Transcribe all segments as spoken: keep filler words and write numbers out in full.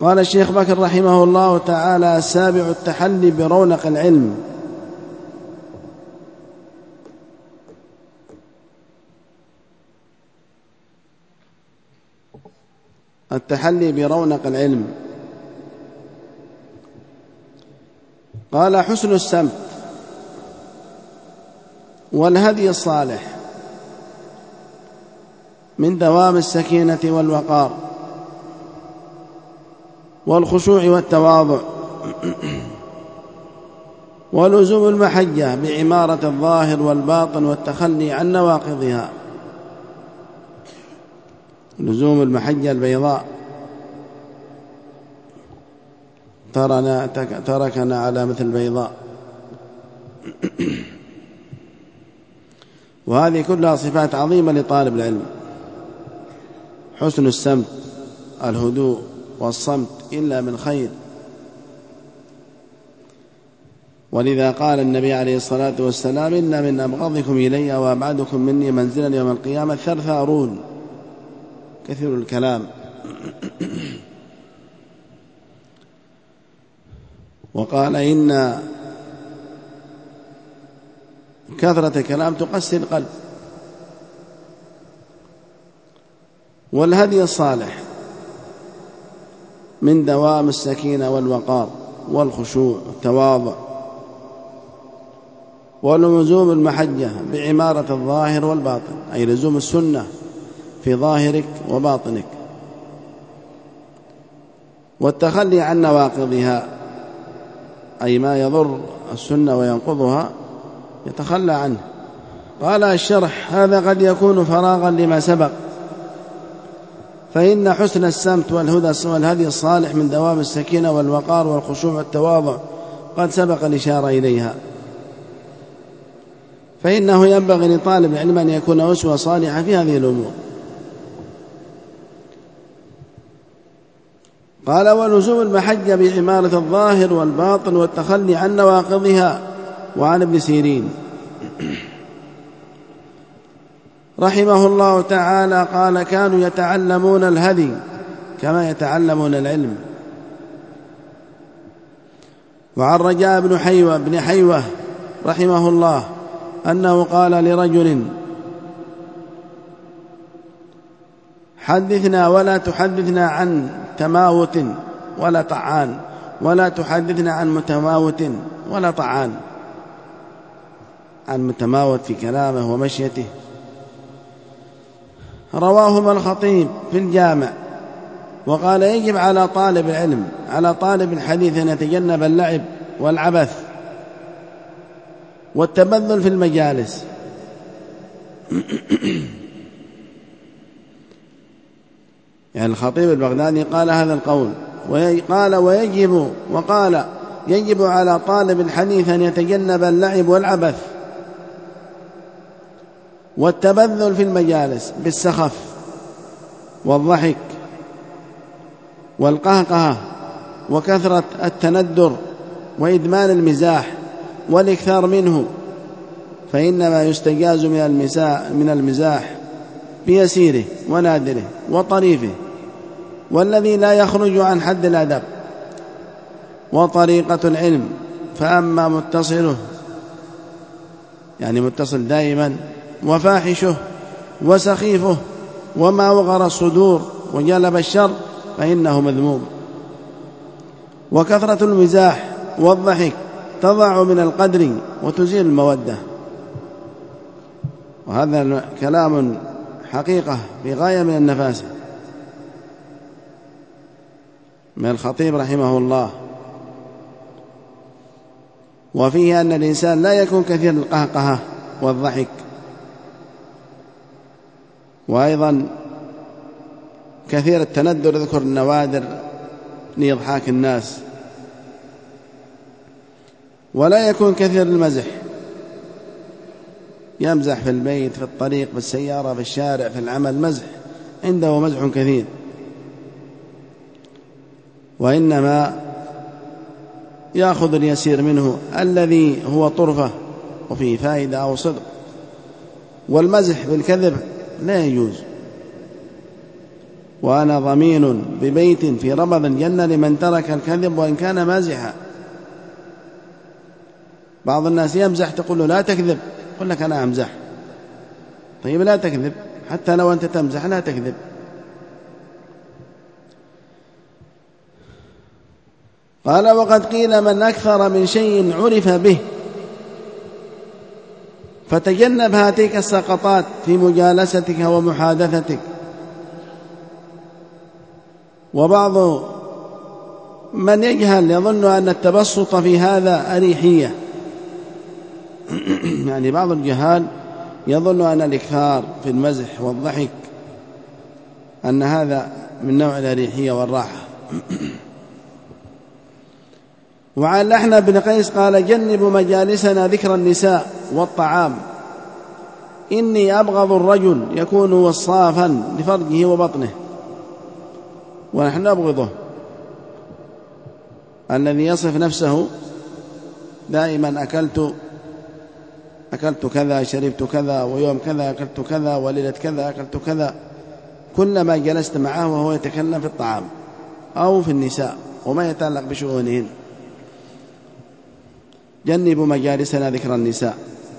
قال الشيخ بكر رحمه الله تعالى: السابع التحلي برونق العلم. التحلي برونق العلم. قال: حسن السمت والهدي الصالح من دوام السكينة والوقار والخشوع والتواضع ولزوم المحجة بعمارة الظاهر والباطن والتخلي عن نواقضها. لزوم المحجة البيضاء تركنا على مثل البيضاء. وهذه كلها صفات عظيمة لطالب العلم: حسن السمت، الهدوء والصمت إلا من خير. ولذا قال النبي عليه الصلاة والسلام: إن من أبغضكم إلي وأبعدكم مني منزلا يوم القيامة الثرثارون، كثير الكلام. وقال: إن كثرة الكلام تقسي القلب. والهدي الصالح من دوام السكينة والوقار والخشوع والتواضع ولزوم المحجة بعمارة الظاهر والباطن، أي لزوم السنة في ظاهرك وباطنك، والتخلي عن نواقضها، أي ما يضر السنة وينقضها يتخلى عنه. قال الشرح: هذا قد يكون فراغا لما سبق، فإن حسن السمت والهدي الصالح من دوام السكينة والوقار والخشوع والتواضع قد سبق الإشارة إليها، فإنه ينبغي لطالب العلم أن يكون أسوة صالحة في هذه الأمور. قال: ولزوم المحجة بعمارة الظاهر والباطن والتخلي عن نواقضها. وعن ابن سيرين رحمه الله تعالى قال: كانوا يتعلمون الهدي كما يتعلمون العلم. وعن رجاء بن حيوة بن حيوة رحمه الله أنه قال لرجل: حدثنا ولا تحدثنا عن تماوت ولا طعان، ولا تحدثنا عن متماوت ولا طعان، عن متماوت في كلامه ومشيته. رواهما الخطيب في الجامع. وقال: يجب على طالب العلم على طالب الحديث أن يتجنب اللعب والعبث والتبذل في المجالس. يعني الخطيب البغدادي قال هذا القول، وقال ويجب وقال يجب على طالب الحديث أن يتجنب اللعب والعبث والتبذل في المجالس بالسخف والضحك والقهقهة وكثرة التندر وإدمان المزاح والإكثار منه، فإنما يستجاز من المزاح بيسيره ونادره وطريفه، والذي لا يخرج عن حد الأدب. وطريقة العلم فأما متصله، يعني متصل دائما، وفاحشه وسخيفه وما وغر الصدور وجلب الشر فإنه مذموم. وكثرة المزاح والضحك تضع من القدر وتزيل المودة. وهذا كلام حقيقة في غاية من النفاسة من الخطيب رحمه الله. وفيه أن الإنسان لا يكون كثير القهقهة والضحك، وأيضا كثير التندر، يذكر النوادر لإضحاك الناس. ولا يكون كثير المزح، يمزح في البيت، في الطريق، في السيارة، في الشارع، في العمل، مزح، عنده مزح كثير. وإنما يأخذ اليسير منه الذي هو طرفة وفيه فائدة أو صدق. والمزح بالكذب لا يجوز، وأنا ضمين ببيت في ربض الجنة لمن ترك الكذب وإن كان مازحا. بعض الناس يمزح تقول له لا تكذب، يقول لك أنا أمزح. طيب لا تكذب، حتى لو أنت تمزح لا تكذب. قال وقد قيل من أكثر من شيء عرف به فتجنب هاتيك السقطات في مجالستك ومحادثتك. وبعض من يجهل يظن أن التبسط في هذا أريحية يعني بعض الجهال يظن أن الإكثار في المزح والضحك أن هذا من نوع الأريحية والراحة. وعن لحن بن قيس قال جنبوا مجالسنا ذكر النساء والطعام، إني أبغض الرجل يكون وصافا لفرجه وبطنه. ونحن نبغضه الذي يصف نفسه دائما أكلت أكلت كذا، شربت كذا، ويوم كذا أكلت كذا، وليلة كذا أكلت كذا، كلما جلست معه وهو يتكلم في الطعام أو في النساء وما يتعلق بشؤونهن. جنبوا مجالسنا ذكر النساء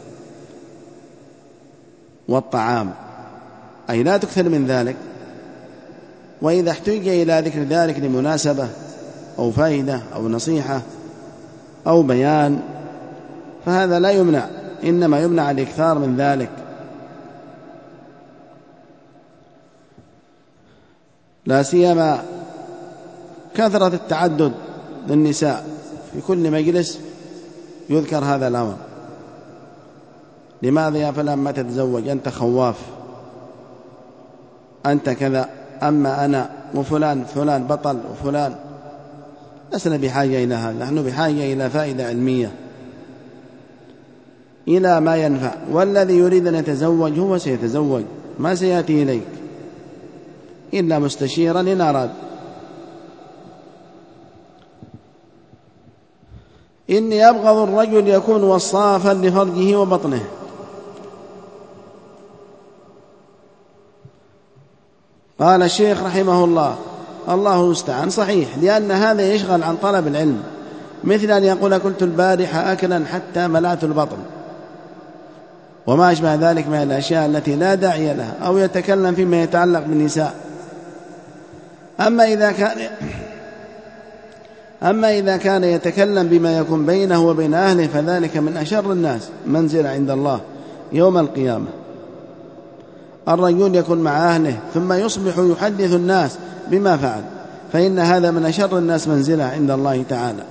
والطعام، أي لا تكثر من ذلك. وإذا احتاج إلى ذكر ذلك لمناسبة أو فائدة أو نصيحة أو بيان فهذا لا يمنع، إنما يمنع الإكثار من ذلك. لا سيما كثرة التعدد للنساء في كل مجلس يذكر هذا الأمر. لماذا يا فلان ما تتزوج؟ أنت خواف، أنت كذا، أما أنا وفلان فلان بطل وفلان. لسنا بحاجة إلى هذا، نحن بحاجة إلى فائدة علمية، إلى ما ينفع. والذي يريد أن يتزوج هو سيتزوج، ما سيأتي إليك إلا مستشيرا إن أراد. إني أبغض الرجل يكون وصافا لفرجه وبطنه. قال الشيخ رحمه الله الله المستعان صحيح، لأن هذا يشغل عن طلب العلم، مثل أن يقول قلت البارحة أكلا حتى ملأت البطن وما أشبه ذلك من الأشياء التي لا داعي لها، أو يتكلم فيما يتعلق بالنساء. أما إذا كان أما إذا كان يتكلم بما يكون بينه وبين أهله فذلك من أشر الناس منزلة عند الله يوم القيامة. الرجل يكون مع أهله ثم يصبح يحدث الناس بما فعل، فإن هذا من أشر الناس منزلة عند الله تعالى.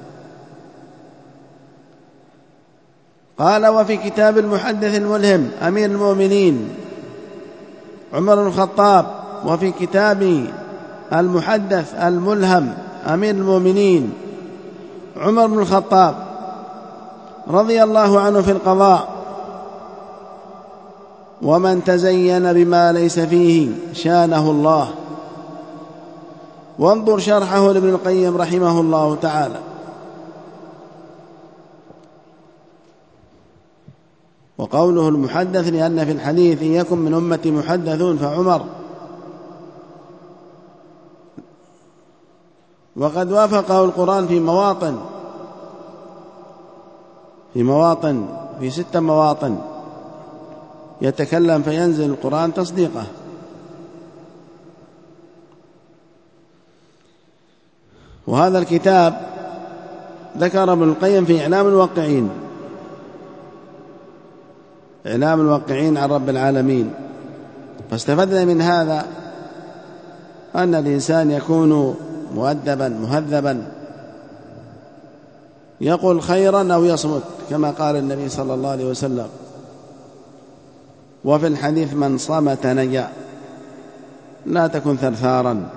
قال وفي كتاب المحدث الملهم أمير المؤمنين عمر بن الخطاب، وفي كتاب المحدث الملهم أمير المؤمنين عمر بن الخطاب رضي الله عنه في القضاء، ومن تزين بما ليس فيه شانه الله. وانظر شرحه لابن القيم رحمه الله تعالى. وقوله المحدث لأن في الحديث إن يكن من أمتي محدثون فعمر. وقد وافقه القرآن في مواطن في مواطن في ست مواطن يتكلم فينزل القرآن تصديقه. وهذا الكتاب ذكر ابن القيم في إعلام الواقعين إعلام الواقعين عن رب العالمين. فاستفدنا من هذا أن الإنسان يكون مؤدبا مهذبا، يقول خيرا أو يصمت كما قال النبي صلى الله عليه وسلم. وفي الحديث من صمت نجا. لا تكن ثرثارا،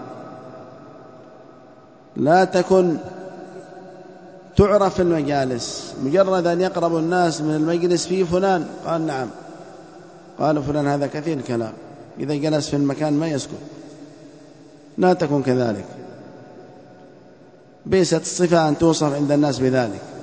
لا تكن تعرف في المجالس، مجرد أن يقرب الناس من المجلس فيه فلان قال نعم، قال فلان هذا كثير الكلام، إذا جلس في المكان ما يسكت. لا تكن كذلك، بيست الصفة أن توصف عند الناس بذلك.